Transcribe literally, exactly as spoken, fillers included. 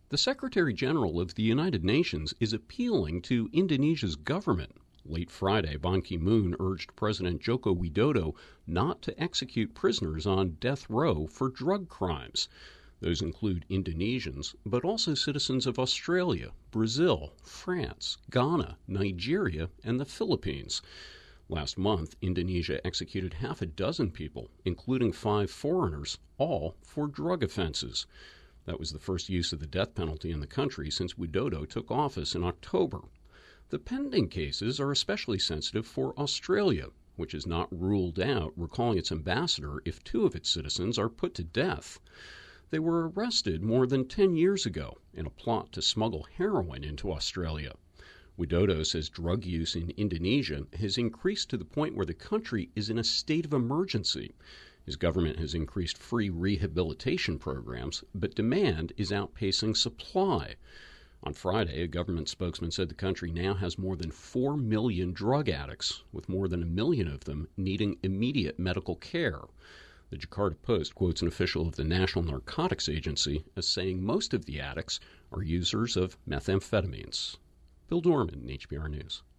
The Secretary General of the United Nations is appealing to Indonesia's government. Late Friday, Ban Ki-moon urged President Joko Widodo not to execute prisoners on death row for drug crimes. Those include Indonesians, but also citizens of Australia, Brazil, France, Ghana, Nigeria, and the Philippines. Last month, Indonesia executed half a dozen people, including five foreigners, all for drug offenses. That was the first use of the death penalty in the country since Widodo took office in October. The pending cases are especially sensitive for Australia, which has not ruled out recalling its ambassador if two of its citizens are put to death. They were arrested more than ten years ago in a plot to smuggle heroin into Australia. Widodo says drug use in Indonesia has increased to the point where the country is in a state of emergency. His government has increased free rehabilitation programs, but demand is outpacing supply. On Friday, a government spokesman said the country now has more than four million drug addicts, with more than a million of them needing immediate medical care. The Jakarta Post quotes an official of the National Narcotics Agency as saying most of the addicts are users of methamphetamines. Bill Dorman, H B R News.